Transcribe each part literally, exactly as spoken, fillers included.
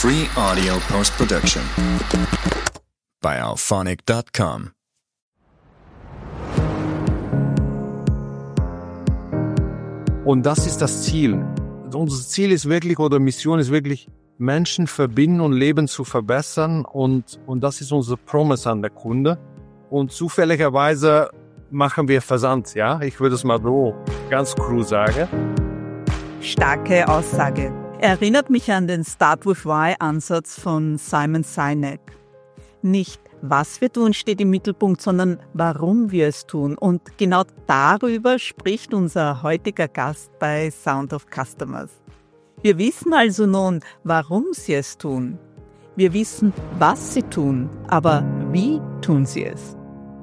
Free audio post-production by alphonic dot com. Und das ist das Ziel. Unser Ziel ist wirklich, oder Mission ist wirklich, Menschen verbinden und Leben zu verbessern. Und, und das ist unsere Promise an der Kunde. Und zufälligerweise machen wir Versand, ja? Ich würde es mal so ganz crew sagen. Starke Aussage. Erinnert mich an den Start with Why-Ansatz von Simon Sinek. Nicht was wir tun steht im Mittelpunkt, sondern warum wir es tun. Und genau darüber spricht unser heutiger Gast bei Sound of Customers. Wir wissen also nun, warum sie es tun. Wir wissen, was sie tun, aber wie tun sie es?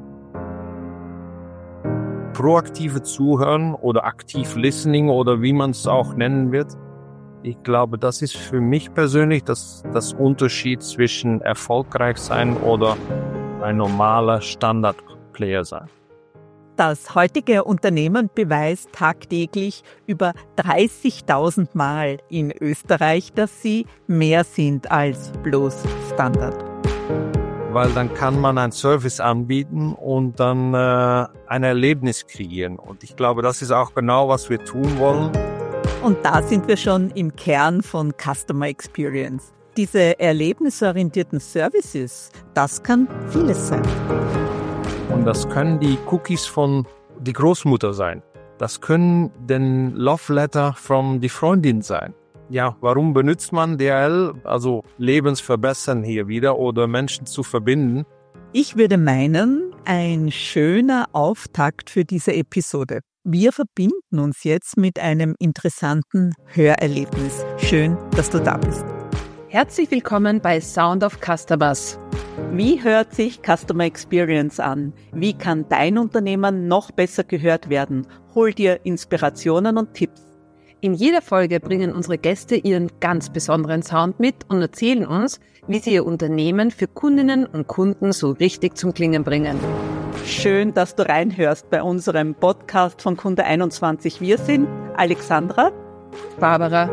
Proaktive Zuhören oder aktiv Listening oder wie man es auch nennen wird. Ich glaube, das ist für mich persönlich das, das Unterschied zwischen erfolgreich sein oder ein normaler Standard-Player sein. Das heutige Unternehmen beweist tagtäglich über dreißigtausend Mal in Österreich, dass sie mehr sind als bloß Standard. Weil dann kann man einen Service anbieten und dann äh, ein Erlebnis kreieren. Und ich glaube, das ist auch genau, was wir tun wollen. Und da sind wir schon im Kern von Customer Experience. Diese erlebnisorientierten Services, das kann vieles sein. Und das können die Cookies von die Großmutter sein. Das können den Love Letter von die Freundin sein. Ja, warum benutzt man D H L? Also Lebensverbessern hier wieder oder Menschen zu verbinden. Ich würde meinen, ein schöner Auftakt für diese Episode. Wir verbinden uns jetzt mit einem interessanten Hörerlebnis. Schön, dass du da bist. Herzlich willkommen bei Sound of Customers. Wie hört sich Customer Experience an? Wie kann dein Unternehmen noch besser gehört werden? Hol dir Inspirationen und Tipps. In jeder Folge bringen unsere Gäste ihren ganz besonderen Sound mit und erzählen uns, wie sie ihr Unternehmen für Kundinnen und Kunden so richtig zum Klingen bringen. Schön, dass du reinhörst bei unserem Podcast von Kunde einundzwanzig. Wir sind Alexandra, Barbara.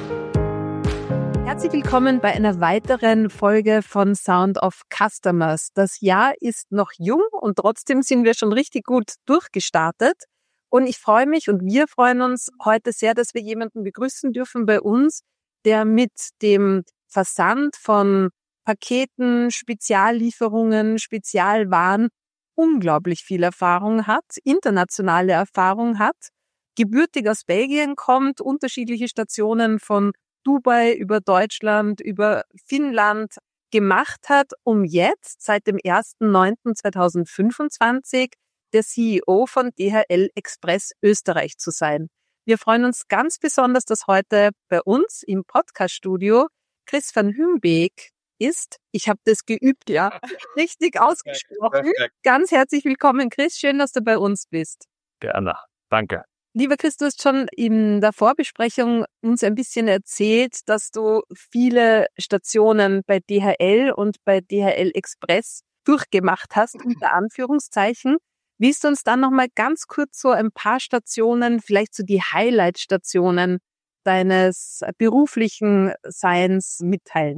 Herzlich willkommen bei einer weiteren Folge von Sound of Customers. Das Jahr ist noch jung und trotzdem sind wir schon richtig gut durchgestartet. Und ich freue mich und wir freuen uns heute sehr, dass wir jemanden begrüßen dürfen bei uns, der mit dem Versand von Paketen, Speziallieferungen, Spezialwaren unglaublich viel Erfahrung hat, internationale Erfahrung hat, gebürtig aus Belgien kommt, unterschiedliche Stationen von Dubai über Deutschland, über Finnland gemacht hat, um jetzt seit dem ersten neunten zweitausendfünfundzwanzig der C E O von D H L Express Österreich zu sein. Wir freuen uns ganz besonders, dass heute bei uns im Podcast-Studio Chris van Hümbeek ist. Ich habe das geübt, ja, richtig ausgesprochen. Perfekt. Ganz herzlich willkommen, Chris. Schön, dass du bei uns bist. Gerne. Danke. Lieber Chris, du hast schon in der Vorbesprechung uns ein bisschen erzählt, dass du viele Stationen bei D H L und bei D H L Express durchgemacht hast, unter Anführungszeichen. Willst du uns dann nochmal ganz kurz so ein paar Stationen, vielleicht so die Highlight-Stationen deines beruflichen Seins mitteilen?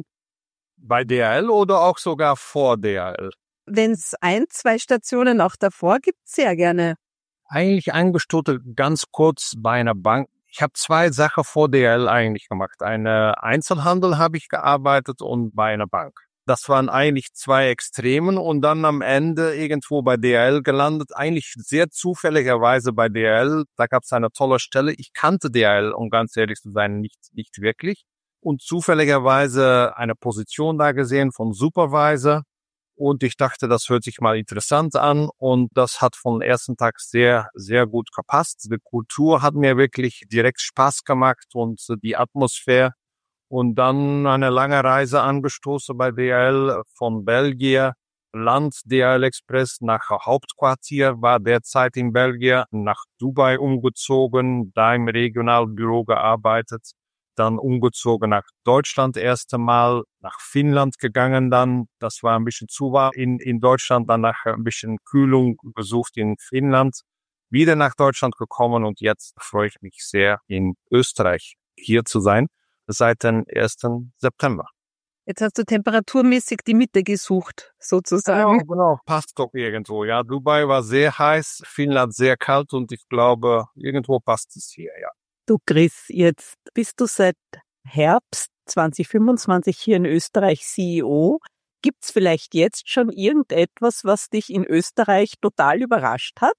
Bei D H L oder auch sogar vor D H L? Wenn es ein, zwei Stationen auch davor gibt, sehr gerne. Eigentlich angestoßen ganz kurz bei einer Bank. Ich habe zwei Sachen vor D H L eigentlich gemacht. Eine Einzelhandel habe ich gearbeitet und bei einer Bank. Das waren eigentlich zwei Extremen und dann am Ende irgendwo bei D H L gelandet. Eigentlich sehr zufälligerweise bei D H L. Da gab es eine tolle Stelle. Ich kannte D H L, um ganz ehrlich zu sein, nicht, nicht wirklich. Und zufälligerweise eine Position da gesehen von Supervisor. Und ich dachte, das hört sich mal interessant an. Und das hat vom ersten Tag sehr, sehr gut gepasst. Die Kultur hat mir wirklich direkt Spaß gemacht und die Atmosphäre. Und dann eine lange Reise angestoßen bei D H L von Belgien, Land D H L Express nach Hauptquartier, war derzeit in Belgien, nach Dubai umgezogen, da im Regionalbüro gearbeitet, dann umgezogen nach Deutschland erste Mal, nach Finnland gegangen dann, das war ein bisschen zu warm in, in Deutschland, dann nach ein bisschen Kühlung gesucht in Finnland, wieder nach Deutschland gekommen und jetzt freue ich mich sehr, in Österreich hier zu sein. Seit dem ersten September. Jetzt hast du temperaturmäßig die Mitte gesucht, sozusagen. Genau, genau, passt doch irgendwo. Ja, Dubai war sehr heiß, Finnland sehr kalt und ich glaube, irgendwo passt es hier, ja. Du Chris, jetzt bist du seit Herbst zwanzig fünfundzwanzig hier in Österreich C E O. Gibt's vielleicht jetzt schon irgendetwas, was dich in Österreich total überrascht hat?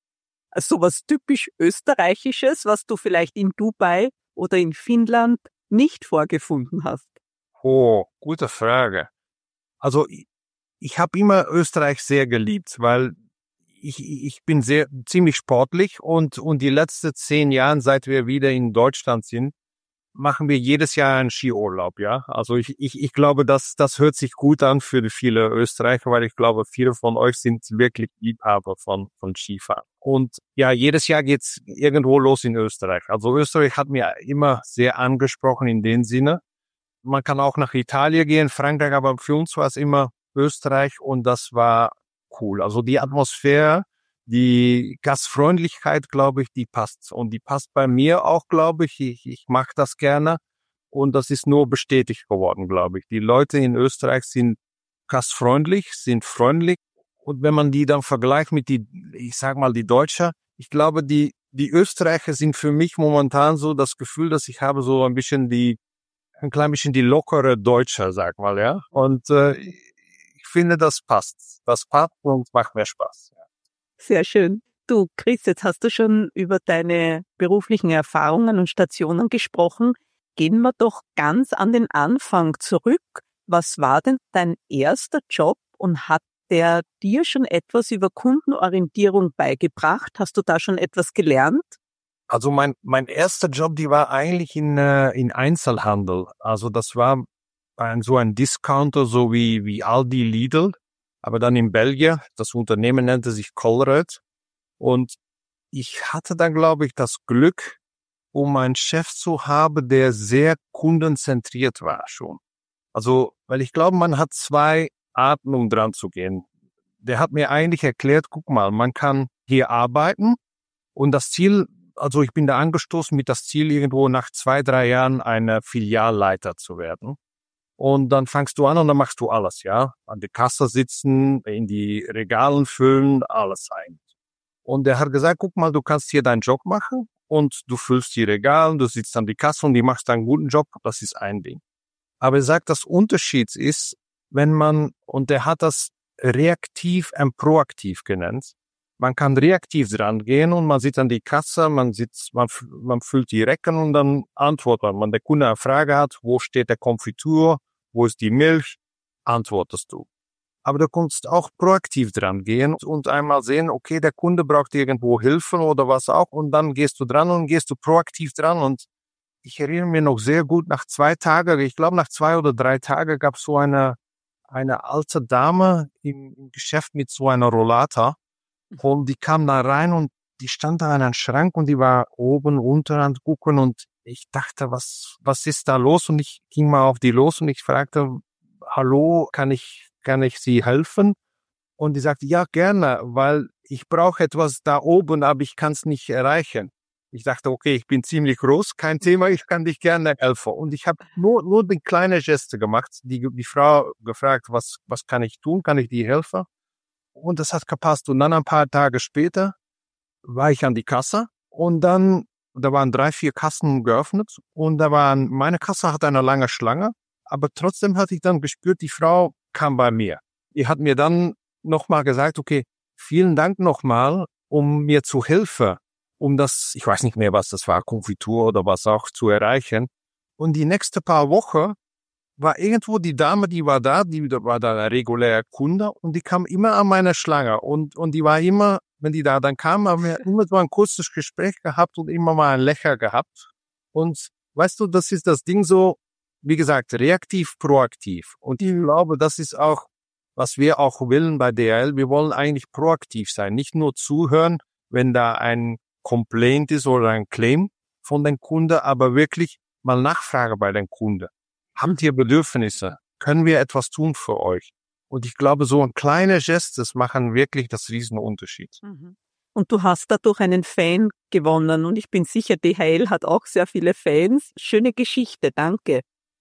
Also was typisch Österreichisches, was du vielleicht in Dubai oder in Finnland nicht vorgefunden hast? Oh, gute Frage. Also ich, ich habe immer Österreich sehr geliebt, weil ich, ich bin sehr ziemlich sportlich und und die letzten zehn Jahre, seit wir wieder in Deutschland sind, machen wir jedes Jahr einen Skiurlaub, ja. Also ich ich ich glaube, das das hört sich gut an für viele Österreicher, weil ich glaube, viele von euch sind wirklich Liebhaber von von Skifahren. Und ja, jedes Jahr geht's irgendwo los in Österreich. Also Österreich hat mir immer sehr angesprochen in dem Sinne. Man kann auch nach Italien gehen, Frankreich, aber für uns war es immer Österreich und das war cool. Also die Atmosphäre, die Gastfreundlichkeit, glaube ich, die passt. Und die passt bei mir auch, glaube ich. Ich, ich mache das gerne und das ist nur bestätigt geworden, glaube ich. Die Leute in Österreich sind gastfreundlich, sind freundlich und wenn man die dann vergleicht mit die, ich sag mal, die Deutscher, ich glaube, die die Österreicher sind für mich momentan so das Gefühl, dass ich habe so ein bisschen die ein klein bisschen die lockere Deutsche, sag mal, ja. Und äh, ich finde, das passt. Das passt und macht mehr Spaß. Ja. Sehr schön. Du, Chris, jetzt hast du schon über deine beruflichen Erfahrungen und Stationen gesprochen. Gehen wir doch ganz an den Anfang zurück. Was war denn dein erster Job und hat der dir schon etwas über Kundenorientierung beigebracht? Hast du da schon etwas gelernt? Also mein mein erster Job, die war eigentlich in äh, in Einzelhandel. Also das war ein, so ein Discounter, so wie wie Aldi, Lidl, aber dann in Belgien. Das Unternehmen nannte sich Colruyt. Und ich hatte dann, glaube ich, das Glück, um einen Chef zu haben, der sehr kundenzentriert war schon. Also, weil ich glaube, man hat zwei Arten, um dran zu gehen. Der hat mir eigentlich erklärt, guck mal, man kann hier arbeiten und das Ziel, also ich bin da angestoßen mit das Ziel, irgendwo nach zwei, drei Jahren eine Filialleiter zu werden. Und dann fangst du an und dann machst du alles, ja. An der Kasse sitzen, in die Regalen füllen, alles eigentlich. Und er hat gesagt, guck mal, du kannst hier deinen Job machen und du füllst die Regale, du sitzt an die Kasse und die machst einen guten Job, das ist ein Ding. Aber er sagt, das Unterschied ist, wenn man, und er hat das reaktiv und proaktiv genannt, man kann reaktiv dran gehen und man sitzt an die Kasse, man sitzt, man, man füllt die Recken und dann antwortet man. Wenn der Kunde eine Frage hat, wo steht der Konfitur, wo ist die Milch, antwortest du. Aber du kannst auch proaktiv dran gehen und einmal sehen, okay, der Kunde braucht irgendwo Hilfe oder was auch und dann gehst du dran und gehst du proaktiv dran und ich erinnere mich noch sehr gut, nach zwei Tagen, ich glaube nach zwei oder drei Tagen gab es so eine, eine alte Dame im, im Geschäft mit so einer Rollator. Und die kam da rein und die stand da an einem Schrank und die war oben, unten an gucken und ich dachte, was, was ist da los? Und ich ging mal auf die los und ich fragte, hallo, kann ich, kann ich Sie helfen? Und die sagte, ja, gerne, weil ich brauche etwas da oben, aber ich kann es nicht erreichen. Ich dachte, okay, ich bin ziemlich groß, kein Thema, ich kann dich gerne helfen. Und ich habe nur, nur die kleine Geste gemacht, die, die Frau gefragt, was, was kann ich tun, kann ich dir helfen? Und das hat gepasst. Und dann ein paar Tage später war ich an die Kasse und dann, da waren drei, vier Kassen geöffnet und da waren, meine Kasse hatte eine lange Schlange, aber trotzdem hatte ich dann gespürt, die Frau kam bei mir. Die hat mir dann nochmal gesagt, okay, vielen Dank nochmal, um mir zu helfen, um das, ich weiß nicht mehr, was das war, Konfitur oder was auch, zu erreichen. Und die nächsten paar Wochen war irgendwo die Dame, die war da, die war da ein regulärer Kunde und die kam immer an meine Schlange und und die war immer, wenn die da dann kam, haben wir immer so ein kurzes Gespräch gehabt und immer mal ein Lächeln gehabt. Und weißt du, das ist das Ding so, wie gesagt, reaktiv, proaktiv. Und ich glaube, das ist auch, was wir auch wollen bei D H L. Wir wollen eigentlich proaktiv sein, nicht nur zuhören, wenn da ein Complaint ist oder ein Claim von den Kunden, aber wirklich mal nachfragen bei den Kunden. Habt ihr Bedürfnisse? Können wir etwas tun für euch? Und ich glaube, so ein kleiner Gest, das machen wirklich das Riesenunterschied. Und du hast dadurch einen Fan gewonnen und ich bin sicher, D H L hat auch sehr viele Fans. Schöne Geschichte, danke.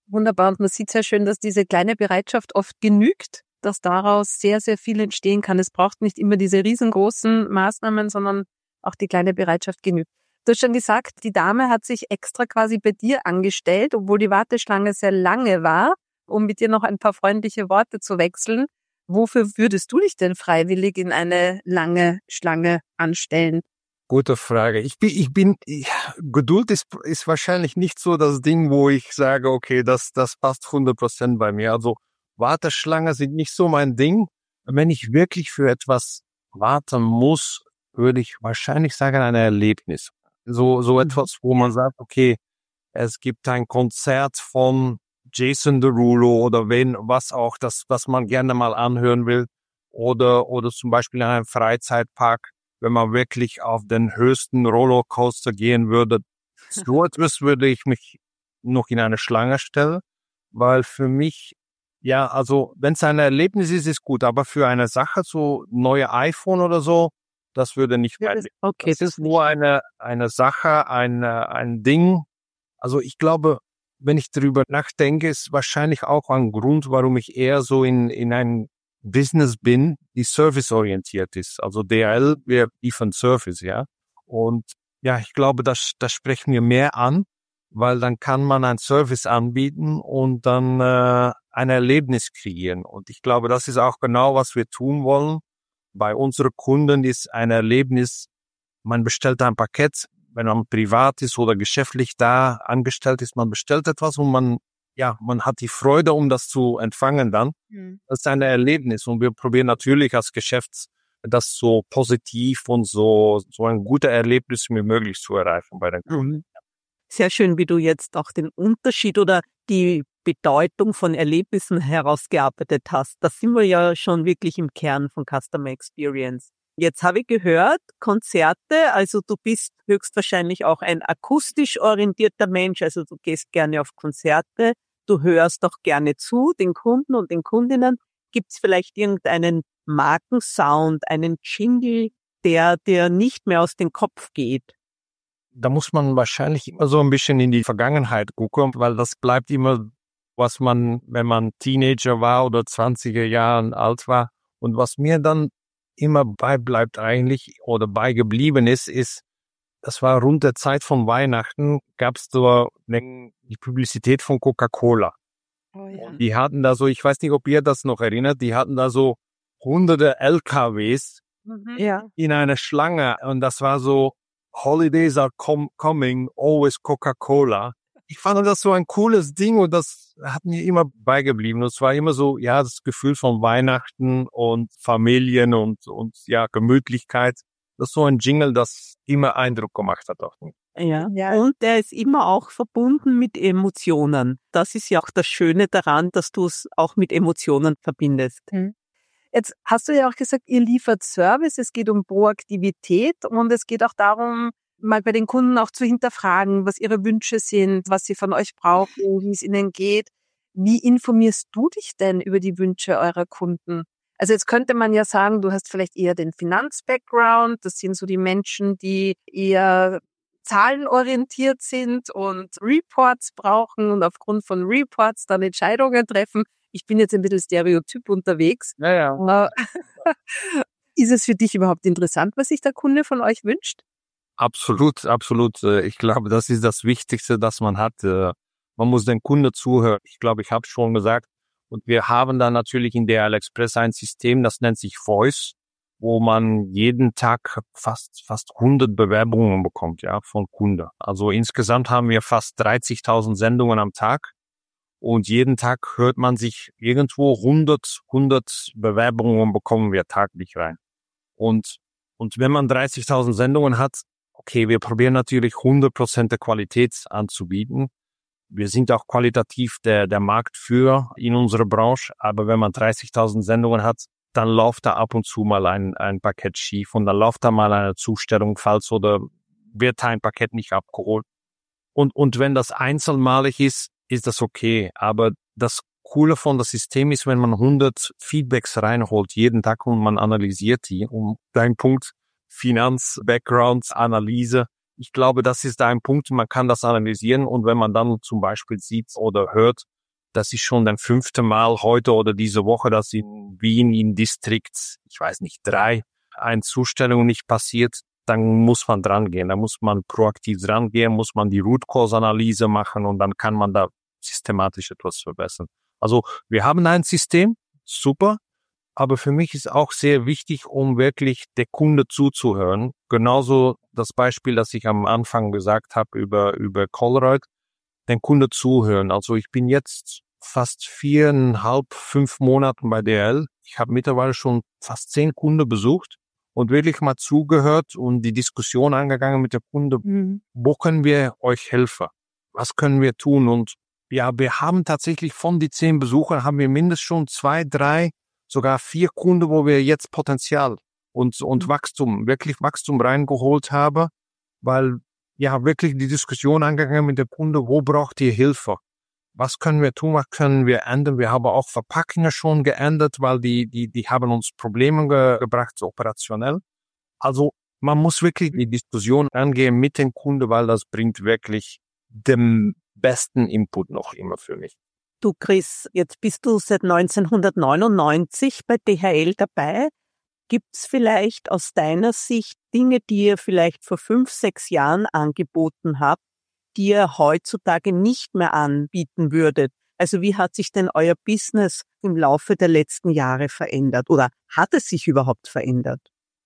Wunderbar. Und man sieht sehr schön, dass diese kleine Bereitschaft oft genügt, dass daraus sehr, sehr viel entstehen kann. Es braucht nicht immer diese riesengroßen Maßnahmen, sondern auch die kleine Bereitschaft genügt. Du hast schon gesagt, die Dame hat sich extra quasi bei dir angestellt, obwohl die Warteschlange sehr lange war, um mit dir noch ein paar freundliche Worte zu wechseln. Wofür würdest du dich denn freiwillig in eine lange Schlange anstellen? Gute Frage. Ich bin, ich bin, ich, Geduld ist, ist wahrscheinlich nicht so das Ding, wo ich sage, okay, das, das passt hundert Prozent bei mir. Also Warteschlange sind nicht so mein Ding. Wenn ich wirklich für etwas warten muss, würde ich wahrscheinlich sagen, ein Erlebnis. So, so etwas, wo man sagt, okay, es gibt ein Konzert von Jason Derulo oder wen, was auch, das, was man gerne mal anhören will. Oder, oder zum Beispiel in einem Freizeitpark, wenn man wirklich auf den höchsten Rollercoaster gehen würde. So etwas würde ich mich noch in eine Schlange stellen, weil für mich, ja, also wenn es ein Erlebnis ist, ist gut, aber für eine Sache, so neue iPhone oder so, das würde nicht Ja, mein das- Ding. okay, Das das ist nur eine eine Sache, ein ein Ding. Also ich glaube, wenn ich darüber nachdenke, ist wahrscheinlich auch ein Grund, warum ich eher so in in ein Business bin, die serviceorientiert ist. Also D H L, wir liefern Service, ja. Und ja, ich glaube, das das spricht mir mehr an, weil dann kann man einen Service anbieten und dann äh, ein Erlebnis kreieren. Und ich glaube, das ist auch genau, was wir tun wollen. Bei unseren Kunden ist ein Erlebnis, man bestellt ein Paket, wenn man privat ist oder geschäftlich da angestellt ist, man bestellt etwas und man, ja, man hat die Freude, um das zu empfangen dann. Mhm. Das ist ein Erlebnis und wir probieren natürlich als Geschäft das so positiv und so, so ein guter Erlebnis wie möglich zu erreichen bei den Kunden. Sehr schön, wie du jetzt auch den Unterschied oder die Bedeutung von Erlebnissen herausgearbeitet hast. Das sind wir ja schon wirklich im Kern von Customer Experience. Jetzt habe ich gehört, Konzerte, also du bist höchstwahrscheinlich auch ein akustisch orientierter Mensch, also du gehst gerne auf Konzerte, du hörst auch gerne zu, den Kunden und den Kundinnen. Gibt es vielleicht irgendeinen Markensound, einen Jingle, der dir nicht mehr aus dem Kopf geht? Da muss man wahrscheinlich immer so ein bisschen in die Vergangenheit gucken, weil das bleibt immer, was man, wenn man Teenager war oder zwanziger Jahren alt war. Und was mir dann immer beibleibt eigentlich oder beigeblieben ist, ist, das war rund der Zeit von Weihnachten, gab es so eine, die Publizität von Coca-Cola. Oh ja. Die hatten da so, ich weiß nicht, ob ihr das noch erinnert, die hatten da so hunderte L K Ws Mhm. Ja. in einer Schlange und das war so, Holidays are com- coming, always Coca-Cola. Ich fand das so ein cooles Ding und das hat mir immer beigeblieben. Und es war immer so, ja, das Gefühl von Weihnachten und Familien und, und ja, Gemütlichkeit. Das ist so ein Jingle, das immer Eindruck gemacht hat auf mich. Ja. Ja. Und der ist immer auch verbunden mit Emotionen. Das ist ja auch das Schöne daran, dass du es auch mit Emotionen verbindest. Jetzt hast du ja auch gesagt, ihr liefert Service, es geht um Proaktivität und es geht auch darum, mal bei den Kunden auch zu hinterfragen, was ihre Wünsche sind, was sie von euch brauchen, wie es ihnen geht. Wie informierst du dich denn über die Wünsche eurer Kunden? Also jetzt könnte man ja sagen, du hast vielleicht eher den Finanz-Background, das sind so die Menschen, die eher zahlenorientiert sind und Reports brauchen und aufgrund von Reports dann Entscheidungen treffen. Ich bin jetzt ein bisschen stereotyp unterwegs. Ja, ja. Aber ist es für dich überhaupt interessant, was sich der Kunde von euch wünscht? Absolut, absolut. Ich glaube, das ist das Wichtigste, das man hat. Man muss den Kunden zuhören. Ich glaube, ich habe schon gesagt. Und wir haben da natürlich in D H L Express ein System, das nennt sich Voice, wo man jeden Tag fast fast hundert Bewerbungen bekommt, ja, von Kunden. Also insgesamt haben wir fast dreißigtausend Sendungen am Tag. Und jeden Tag hört man sich irgendwo hundert, hundert Bewerbungen bekommen wir täglich rein. Und, und wenn man dreißigtausend Sendungen hat, okay, wir probieren natürlich hundert Prozent der Qualität anzubieten. Wir sind auch qualitativ der, der Marktführer in unserer Branche. Aber wenn man dreißigtausend Sendungen hat, dann läuft da ab und zu mal ein, ein Paket schief und dann läuft da mal eine Zustellung falsch oder wird ein Paket nicht abgeholt. Und, und wenn das einzelmalig ist, ist das okay. Aber das Coole von das System ist, wenn man hundert Feedbacks reinholt jeden Tag und man analysiert die. Und dein Punkt Finanz, Backgrounds, Analyse. Ich glaube, das ist ein Punkt, man kann das analysieren und wenn man dann zum Beispiel sieht oder hört, Das ist schon das fünfte Mal heute oder diese Woche, dass in Wien im Distrikt, ich weiß nicht, drei, eine Zustellung nicht passiert. Dann muss man dran gehen. Da muss man proaktiv dran gehen, muss man die Root-Cause-Analyse machen und dann kann man da systematisch etwas verbessern. Also wir haben ein System, super, aber für mich ist auch sehr wichtig, um wirklich der Kunde zuzuhören. Genauso das Beispiel, das ich am Anfang gesagt habe über über Colruyt, den Kunde zuhören. Also ich bin jetzt fast viereinhalb, fünf Monaten bei D H L. Ich habe mittlerweile schon fast zehn Kunden besucht und wirklich mal zugehört und die Diskussion angegangen mit der Kunde. Mhm. Wo können wir euch helfen? Was können wir tun? Und ja, wir haben tatsächlich von die zehn Besuchern haben wir mindestens schon zwei, drei, sogar vier Kunden, wo wir jetzt Potenzial und, und mhm. Wachstum, wirklich Wachstum reingeholt haben, weil ja wirklich die Diskussion angegangen mit der Kunde, wo braucht ihr Hilfe? Was können wir tun, was können wir ändern? Wir haben auch Verpackungen schon geändert, weil die, die, die haben uns Probleme ge- gebracht, so operationell. Also man muss wirklich die Diskussion angehen mit dem Kunden, weil das bringt wirklich den besten Input noch immer für mich. Du Chris, jetzt bist du seit neunzehnhundertneunundneunzig bei D H L dabei. Gibt's vielleicht aus deiner Sicht Dinge, die ihr vielleicht vor fünf, sechs Jahren angeboten habt, die ihr heutzutage nicht mehr anbieten würdet? Also wie hat sich denn euer Business im Laufe der letzten Jahre verändert? Oder hat es sich überhaupt verändert?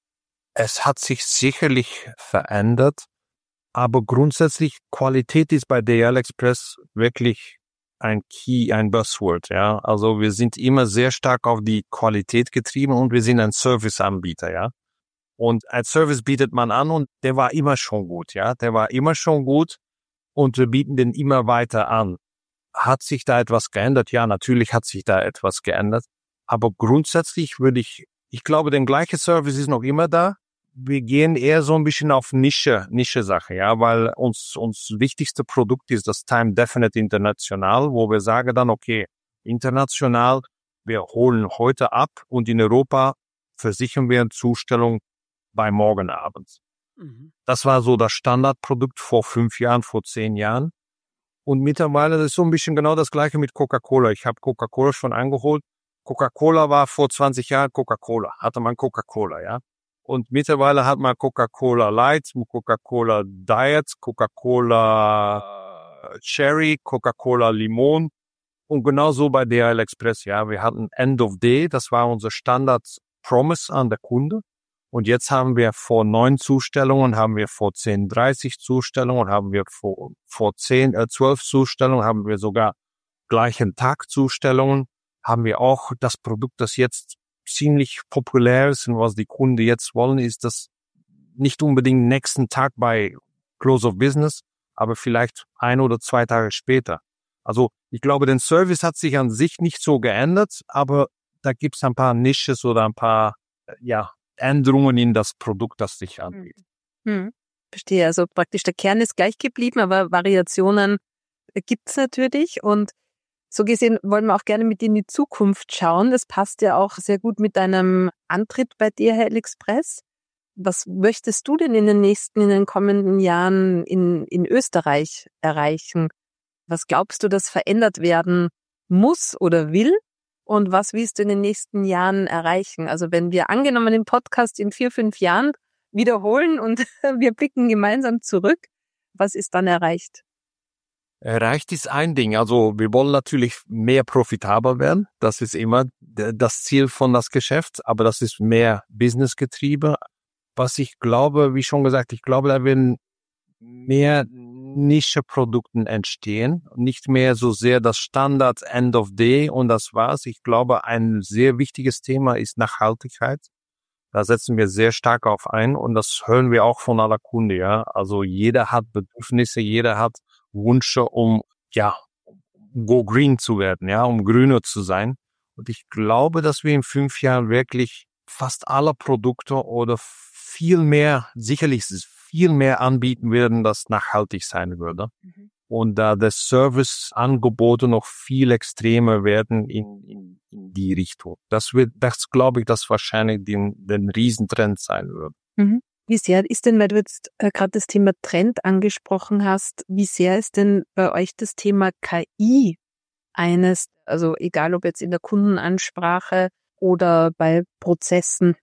Es hat sich sicherlich verändert, aber grundsätzlich Qualität ist bei D H L Express wirklich ein Key, ein Buzzword, ja. Also wir sind immer sehr stark auf die Qualität getrieben und wir sind ein Serviceanbieter, ja. Und ein Service bietet man an und der war immer schon gut, ja. Der war immer schon gut und wir bieten den immer weiter an. Hat sich da etwas geändert? Ja, natürlich hat sich da etwas geändert. Aber grundsätzlich würde ich, ich glaube, der gleiche Service ist noch immer da. Wir gehen eher so ein bisschen auf Nische, Nische-Sache, ja, weil uns, uns wichtigste Produkt ist das Time Definite International, wo wir sagen dann, okay, international, wir holen heute ab und in Europa versichern wir eine Zustellung bei morgen Abend. Mhm. Das war so das Standardprodukt vor fünf Jahren, vor zehn Jahren. Und mittlerweile das ist so ein bisschen genau das Gleiche mit Coca-Cola. Ich habe Coca-Cola schon angeholt. Coca-Cola war vor zwanzig Jahren Coca-Cola, hatte man Coca-Cola, ja. Und mittlerweile hat man Coca-Cola Light, Coca-Cola Diet, Coca-Cola Cherry, Coca-Cola Limon. Und genauso bei D H L Express, ja. Wir hatten End of Day, das war unser Standard-Promise an der Kunde. Und jetzt haben wir vor neun Zustellungen, haben wir vor zehn, dreißig Zustellungen, haben wir vor, vor zehn, äh, zwölf Zustellungen, haben wir sogar gleichen Tag Zustellungen, haben wir auch das Produkt, das jetzt ziemlich populär ist und was die Kunden jetzt wollen, ist das nicht unbedingt nächsten Tag bei Close of Business, aber vielleicht ein oder zwei Tage später. Also ich glaube, der Service hat sich an sich nicht so geändert, aber da gibt es ein paar Nisches oder ein paar ja Änderungen in das Produkt, das sich anbietet. Hm. Verstehe, also praktisch der Kern ist gleich geblieben, aber Variationen gibt es natürlich und so gesehen wollen wir auch gerne mit in die Zukunft schauen. Das passt ja auch sehr gut mit deinem Antritt bei D H L Express. Was möchtest du denn in den nächsten, in den kommenden Jahren in, in Österreich erreichen? Was glaubst du, das verändert werden muss oder will? Und was willst du in den nächsten Jahren erreichen? Also wenn wir angenommen den Podcast in vier, fünf Jahren wiederholen und wir blicken gemeinsam zurück, was ist dann erreicht? Erreicht ist ein Ding. Also wir wollen natürlich mehr profitabel werden. Das ist immer das Ziel von das Geschäft, aber das ist mehr Businessgetriebe. Was ich glaube, wie schon gesagt, ich glaube, da werden mehr Nische-Produkten entstehen. Nicht mehr so sehr das Standard End of Day und das war's. Ich glaube, ein sehr wichtiges Thema ist Nachhaltigkeit. Da setzen wir sehr stark auf ein und das hören wir auch von aller Kunden, ja. Also jeder hat Bedürfnisse, jeder hat Wünsche, um, ja, go green zu werden, ja, um grüner zu sein. Und ich glaube, dass wir in fünf Jahren wirklich fast alle Produkte oder viel mehr, sicherlich viel mehr anbieten werden, das nachhaltig sein würde. Mhm. Und da das Serviceangebote noch viel extremer werden in, in, in die Richtung. Das wird, das glaube ich, dass wahrscheinlich den, den Riesentrend sein wird. Mhm. Wie sehr ist denn, weil du jetzt äh, gerade das Thema Trend angesprochen hast, wie sehr ist denn bei euch das Thema K I eines, also egal ob jetzt in der Kundenansprache oder bei Prozessen?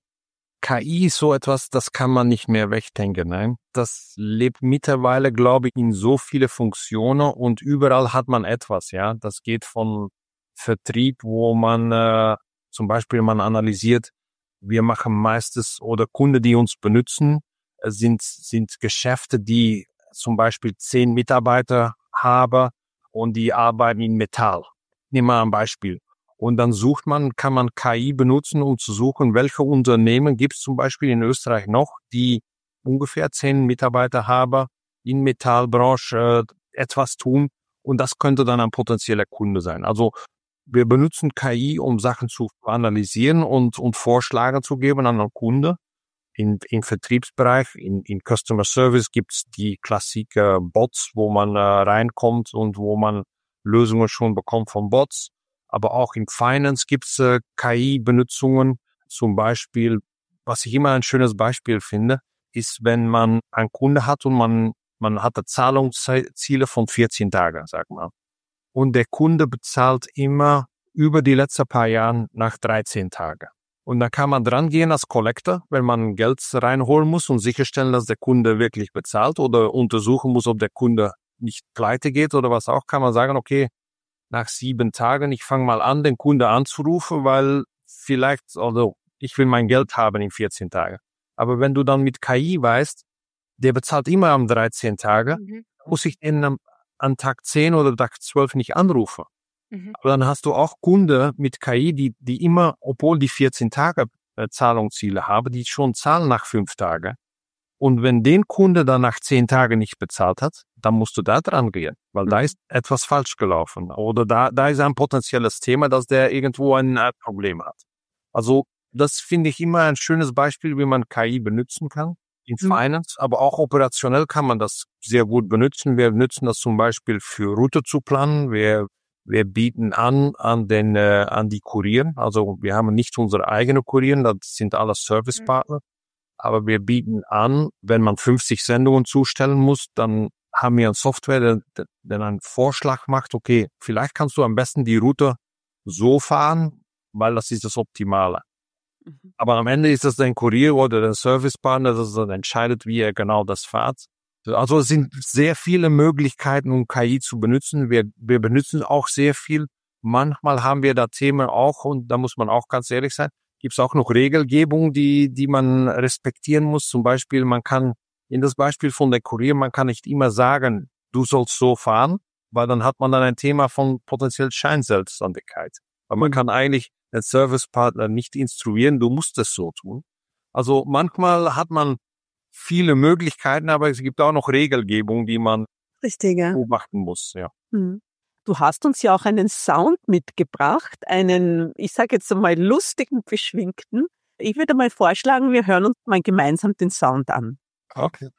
K I ist so etwas, das kann man nicht mehr wegdenken. Nein? Das lebt mittlerweile, glaube ich, in so viele Funktionen und überall hat man etwas. Ja, das geht von Vertrieb, wo man äh, zum Beispiel man analysiert, wir machen meistens oder Kunden, die uns benutzen, äh, sind sind Geschäfte, die zum Beispiel zehn Mitarbeiter haben und die arbeiten in Metall. Nehmen wir ein Beispiel. Und dann sucht man, kann man K I benutzen, um zu suchen, welche Unternehmen gibt es zum Beispiel in Österreich noch, die ungefähr zehn Mitarbeiter haben, in Metallbranche äh, etwas tun. Und das könnte dann ein potenzieller Kunde sein. Also wir benutzen K I, um Sachen zu analysieren und, und Vorschläge zu geben an einen Kunde. In, im Vertriebsbereich, in, in Customer Service gibt's die Klassiker Bots, wo man äh, reinkommt und wo man Lösungen schon bekommt von Bots. Aber auch im Finance gibt's äh, K I-Benutzungen. Zum Beispiel, was ich immer ein schönes Beispiel finde, ist, wenn man einen Kunde hat und man man hat Zahlungsziele von vierzehn Tagen, sag mal. Und der Kunde bezahlt immer über die letzten paar Jahre nach dreizehn Tagen. Und da kann man dran gehen als Collector, wenn man Geld reinholen muss und sicherstellen, dass der Kunde wirklich bezahlt oder untersuchen muss, ob der Kunde nicht pleite geht oder was auch, kann man sagen, okay, nach sieben Tagen, ich fange mal an, den Kunde anzurufen, weil vielleicht, also ich will mein Geld haben in vierzehn Tagen. Aber wenn du dann mit K I weißt, der bezahlt immer am dreizehn Tage, mhm. muss ich den am, an Tag zehn oder Tag zwölf nicht anrufen. Mhm. Aber dann hast du auch Kunden mit K I, die, die immer, obwohl die vierzehn Tage äh, Zahlungsziele haben, die schon zahlen nach fünf Tagen. Und wenn den Kunde dann nach zehn Tagen nicht bezahlt hat, dann musst du da dran gehen, weil mhm. da ist etwas falsch gelaufen. Oder da, da ist ein potenzielles Thema, dass der irgendwo ein äh, Problem hat. Also das finde ich immer ein schönes Beispiel, wie man K I benutzen kann. In mhm. Finance, aber auch operationell kann man das sehr gut benutzen. Wir benutzen das zum Beispiel für Route zu planen. Wir, wir bieten an, an den, äh, an die Kurieren. Also wir haben nicht unsere eigenen Kurieren, das sind alles Servicepartner. Mhm. Aber wir bieten an, wenn man fünfzig Sendungen zustellen muss, dann haben wir eine Software, der, der einen Vorschlag macht, okay, vielleicht kannst du am besten die Route so fahren, weil das ist das Optimale. Mhm. Aber am Ende ist das dein Kurier oder der Servicepartner, das dann entscheidet, wie er genau das fährt. Also es sind sehr viele Möglichkeiten, um K I zu benutzen. Wir, wir benutzen auch sehr viel. Manchmal haben wir da Themen auch, und da muss man auch ganz ehrlich sein, gibt es auch noch Regelgebung, die die man respektieren muss. Zum Beispiel, man kann, in das Beispiel von der Kurier, man kann nicht immer sagen, du sollst so fahren, weil dann hat man dann ein Thema von potenziell Scheinselbstständigkeit. Weil man mhm. kann eigentlich den Servicepartner nicht instruieren, du musst es so tun. Also manchmal hat man viele Möglichkeiten, aber es gibt auch noch Regelgebung, die man Richtig, ja. beobachten muss. Ja. Mhm. Du hast uns ja auch einen Sound mitgebracht, einen, ich sage jetzt einmal, lustigen, beschwingten. Ich würde mal vorschlagen, wir hören uns mal gemeinsam den Sound an. Okay.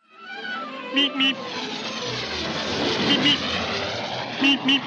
Miep, miep. Miep, miep. Miep, miep.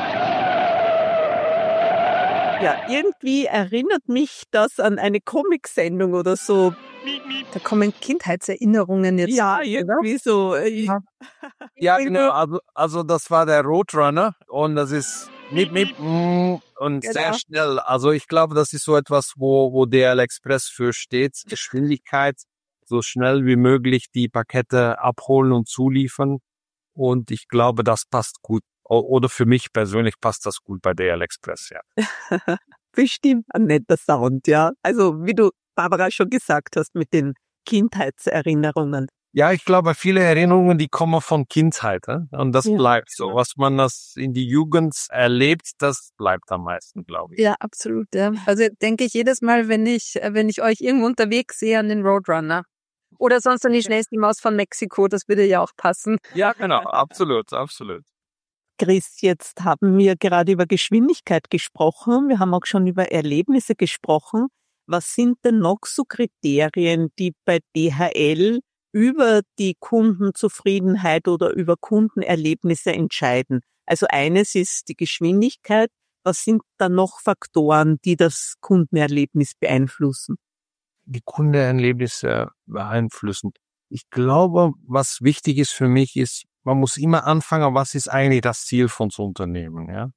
Ja, irgendwie erinnert mich das an eine Comic-Sendung oder so. Da kommen Kindheitserinnerungen jetzt. Ja, irgendwie so. Ja, ja genau. Also, also das war der Roadrunner und das ist Miep, Miep, mm, und genau. Sehr schnell. Also ich glaube, das ist so etwas, wo, wo D H L Express für steht. Geschwindigkeit, so schnell wie möglich die Pakete abholen und zuliefern. Und ich glaube, das passt gut. Oder für mich persönlich passt das gut bei D H L Express, ja. Bestimmt ein netter Sound, ja. Also wie du, Barbara, schon gesagt hast, mit den Kindheitserinnerungen. Ja, ich glaube, viele Erinnerungen, die kommen von Kindheit. Äh? Und das ja. bleibt so. Was man das in die Jugend erlebt, das bleibt am meisten, glaube ich. Ja, absolut. Ja. Also denke ich jedes Mal, wenn ich, wenn ich euch irgendwo unterwegs sehe, an den Roadrunner. Oder sonst an die schnellste Maus von Mexiko, das würde ja auch passen. Ja, genau, absolut, absolut. Chris, jetzt haben wir gerade über Geschwindigkeit gesprochen. Wir haben auch schon über Erlebnisse gesprochen. Was sind denn noch so Kriterien, die bei D H L über die Kundenzufriedenheit oder über Kundenerlebnisse entscheiden? Also eines ist die Geschwindigkeit. Was sind da noch Faktoren, die das Kundenerlebnis beeinflussen? Die Kundenerlebnisse beeinflussen. Ich glaube, was wichtig ist für mich ist, man muss immer anfangen, was ist eigentlich das Ziel von so Unternehmen, ja?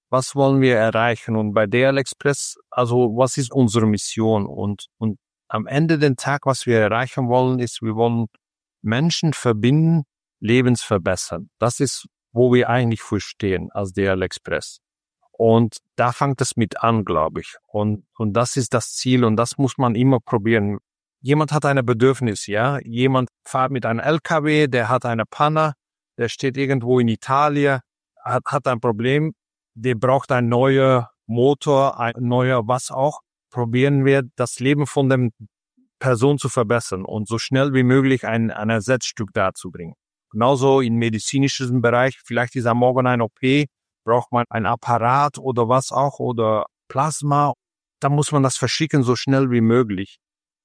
was wollen wir erreichen? Und bei D H L Express, also was ist unsere Mission? Und, und am Ende den Tag, was wir erreichen wollen, ist, wir wollen Menschen verbinden, Lebens verbessern. Das ist, wo wir eigentlich für stehen als D H L Express. Und da fängt es mit an, glaube ich. Und, und das ist das Ziel und das muss man immer probieren. Jemand hat ein Bedürfnis, ja. Jemand fährt mit einem L K W, der hat eine Panne, der steht irgendwo in Italien, hat, hat ein Problem, der braucht einen neuen Motor, ein neuer was auch. Probieren wir, das Leben von der Person zu verbessern und so schnell wie möglich ein, ein Ersatzstück darzubringen. Genauso im medizinischen Bereich, vielleicht ist am Morgen ein O P, braucht man ein Apparat oder was auch oder Plasma. Da muss man das verschicken so schnell wie möglich.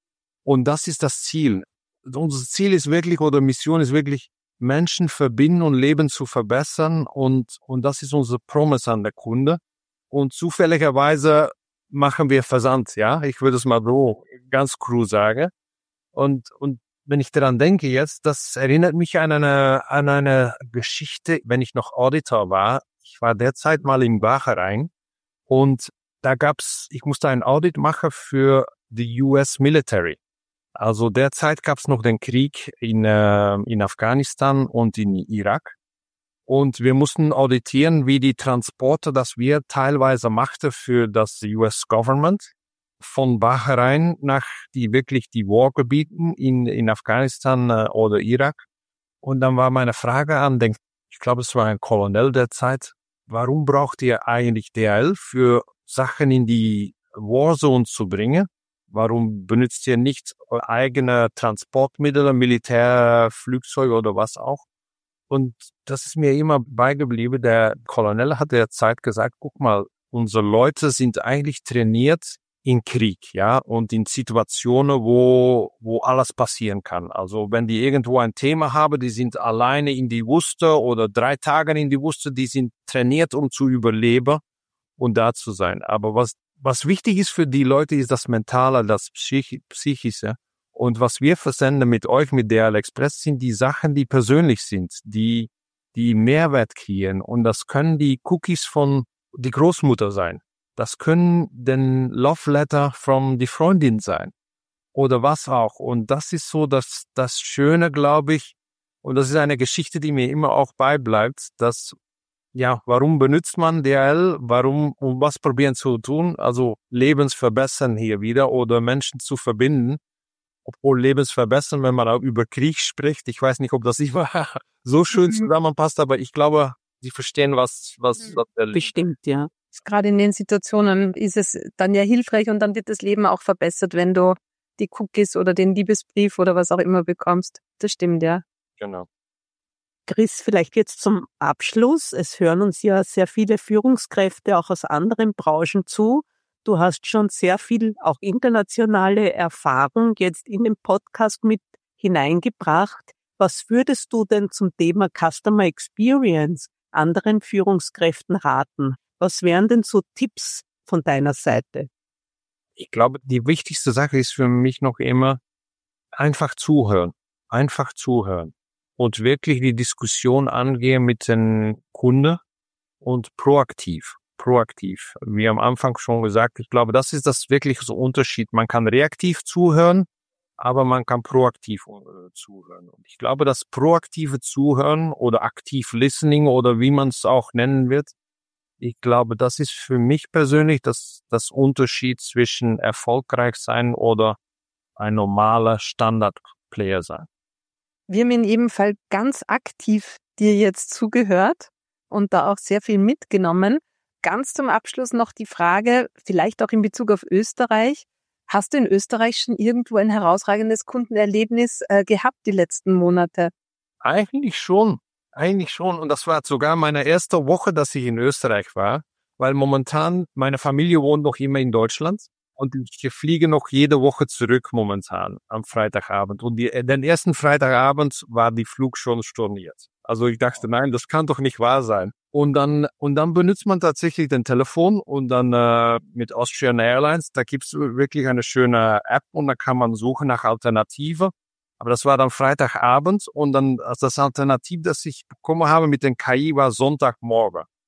Und das ist das Ziel. Unser Ziel ist wirklich oder Mission ist wirklich, Menschen verbinden und Leben zu verbessern und, und das ist unsere Promise an der Kunde. Und zufälligerweise machen wir Versand, ja. Ich würde es mal so ganz cool sagen. Und, und wenn ich daran denke jetzt, das erinnert mich an eine, an eine Geschichte, wenn ich noch Auditor war. Ich war derzeit mal im Bahrain und da gab's, ich musste ein Audit machen für die U S Military. Also derzeit gab's noch den Krieg in, äh, in Afghanistan und in Irak. Und wir mussten auditieren, wie die Transporte, das wir teilweise machten für das U S Government von Bahrain nach die wirklich die Wargebieten in, in Afghanistan äh, oder Irak. Und dann war meine Frage an den, ich glaube, es war ein Colonel der Zeit, warum braucht ihr eigentlich D H L für Sachen in die Warzone zu bringen? Warum benutzt ihr nicht eigene Transportmittel, Militärflugzeuge oder was auch? Und das ist mir immer beigeblieben. Der Colonel hat derzeit gesagt, guck mal, unsere Leute sind eigentlich trainiert in Krieg, ja, und in Situationen, wo, wo alles passieren kann. Also wenn die irgendwo ein Thema haben, die sind alleine in die Wüste oder drei Tage in die Wüste, die sind trainiert, um zu überleben und da zu sein. Aber was, was wichtig ist für die Leute, ist das Mentale, das Psych- Psychische. Und was wir versenden mit euch, mit D H L Express, sind die Sachen, die persönlich sind, die, die Mehrwert kreieren. Und das können die Cookies von die Großmutter sein. Das können den Love Letter from die Freundin sein. Oder was auch. Und das ist so das, das Schöne, glaube ich. Und das ist eine Geschichte, die mir immer auch beibleibt, dass, ja, warum benutzt man D H L? Warum, um was probieren zu tun? Also Lebensverbessern hier wieder oder Menschen zu verbinden. Obwohl Lebensverbessern, wenn man auch über Krieg spricht, ich weiß nicht, ob das immer so schön zusammenpasst, aber ich glaube, Sie verstehen, was, was, was der Bestimmt, ja. Gerade in den Situationen ist es dann ja hilfreich und dann wird das Leben auch verbessert, wenn du die Cookies oder den Liebesbrief oder was auch immer bekommst. Das stimmt, ja. Genau. Chris, vielleicht jetzt zum Abschluss. Es hören uns ja sehr viele Führungskräfte auch aus anderen Branchen zu. Du hast schon sehr viel auch internationale Erfahrung jetzt in den Podcast mit hineingebracht. Was würdest du denn zum Thema Customer Experience anderen Führungskräften raten? Was wären denn so Tipps von deiner Seite? Ich glaube, die wichtigste Sache ist für mich noch immer einfach zuhören. Einfach zuhören. Und wirklich die Diskussion angehen mit den Kunden und proaktiv. Proaktiv. Wie am Anfang schon gesagt, ich glaube, das ist das wirklich so Unterschied. Man kann reaktiv zuhören, aber man kann proaktiv äh, zuhören. Und ich glaube, das proaktive Zuhören oder aktiv Listening oder wie man es auch nennen wird, ich glaube, das ist für mich persönlich das, das Unterschied zwischen erfolgreich sein oder ein normaler Standard-Player sein. Wir haben in jedem Fall ganz aktiv dir jetzt zugehört und da auch sehr viel mitgenommen. Ganz zum Abschluss noch die Frage, vielleicht auch in Bezug auf Österreich. Hast du in Österreich schon irgendwo ein herausragendes Kundenerlebnis äh, gehabt die letzten Monate? Eigentlich schon. Eigentlich schon. Und das war sogar meine erste Woche, dass ich in Österreich war, weil momentan meine Familie wohnt noch immer in Deutschland und ich fliege noch jede Woche zurück momentan am Freitagabend. Und die, den ersten Freitagabend war die Flug schon storniert. Also ich dachte, nein, das kann doch nicht wahr sein. Und dann und dann benutzt man tatsächlich den Telefon und dann äh, mit Austrian Airlines, da gibt's wirklich eine schöne App und da kann man suchen nach Alternative. Aber das war dann Freitagabend und dann also das Alternativ, das ich bekommen habe mit den K I, war Sonntagmorgen.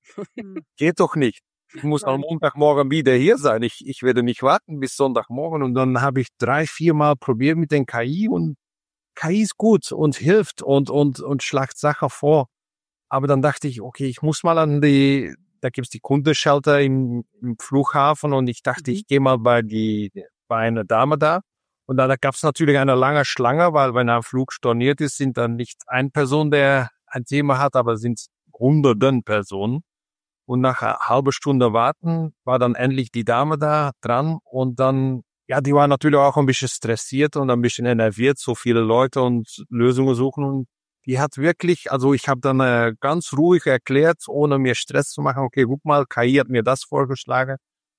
Geht doch nicht. Ich muss am Montagmorgen wieder hier sein. Ich, ich werde nicht warten bis Sonntagmorgen. Und dann habe ich drei, vier Mal probiert mit den K I und K I ist gut und hilft und, und, und schlagt Sachen vor. Aber dann dachte ich, okay, ich muss mal an die, da gibt's die Kundenschalter im, im Flughafen und ich dachte, ich gehe mal bei die, bei einer Dame da. Und da, da gab's natürlich eine lange Schlange, weil wenn ein Flug storniert ist, sind dann nicht eine Person, der ein Thema hat, aber sind hunderten Personen. Und nach einer halben Stunde warten war dann endlich die Dame da dran und dann, ja, die war natürlich auch ein bisschen stressiert und ein bisschen enerviert, so viele Leute und Lösungen suchen und die hat wirklich, also ich habe dann äh, ganz ruhig erklärt, ohne mir Stress zu machen, okay, guck mal, K I hat mir das vorgeschlagen.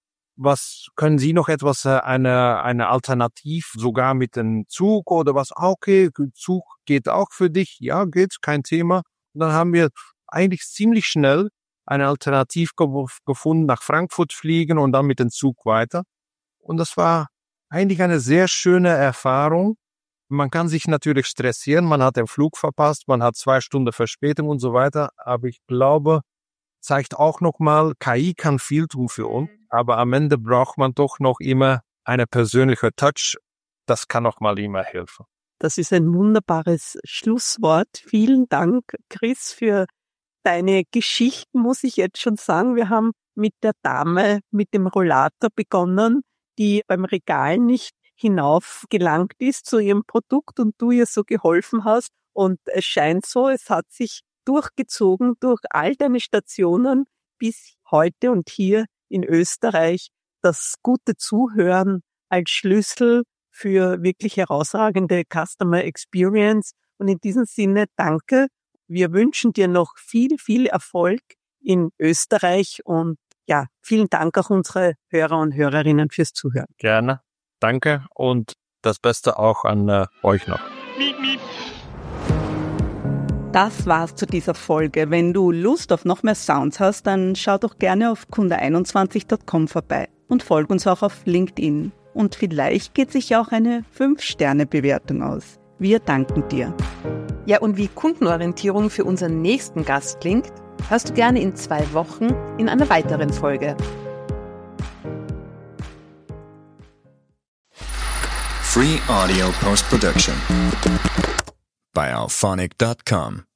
Was können Sie noch etwas, äh, eine eine Alternativ, sogar mit dem Zug oder was? Ah, okay, Zug geht auch für dich. Ja, geht, kein Thema. Und dann haben wir eigentlich ziemlich schnell eine Alternativ ge- gefunden, nach Frankfurt fliegen und dann mit dem Zug weiter. Und das war eigentlich eine sehr schöne Erfahrung. Man kann sich natürlich stressieren, man hat den Flug verpasst, man hat zwei Stunden Verspätung und so weiter. Aber ich glaube, zeigt auch nochmal, K I kann viel tun für uns, aber am Ende braucht man doch noch immer eine persönliche Touch. Das kann noch mal immer helfen. Das ist ein wunderbares Schlusswort. Vielen Dank, Chris, für deine Geschichten, muss ich jetzt schon sagen. Wir haben mit der Dame mit dem Rollator begonnen, die beim Regal nicht hinauf gelangt ist zu ihrem Produkt und du ihr so geholfen hast. Und es scheint so, es hat sich durchgezogen durch all deine Stationen bis heute und hier in Österreich das gute Zuhören als Schlüssel für wirklich herausragende Customer Experience. Und in diesem Sinne danke. Wir wünschen dir noch viel, viel Erfolg in Österreich und ja, vielen Dank auch unsere Hörer und Hörerinnen fürs Zuhören. Gerne. Danke und das Beste auch an äh, euch noch. Miep, miep. Das war's zu dieser Folge. Wenn du Lust auf noch mehr Sounds hast, dann schau doch gerne auf kunde einundzwanzig Punkt com vorbei und folg uns auch auf LinkedIn. Und vielleicht geht sich ja auch eine fünf Sterne Bewertung aus. Wir danken dir. Ja, und wie Kundenorientierung für unseren nächsten Gast klingt, hörst du gerne in zwei Wochen in einer weiteren Folge. Free Audio Post Production by alphonic dot com.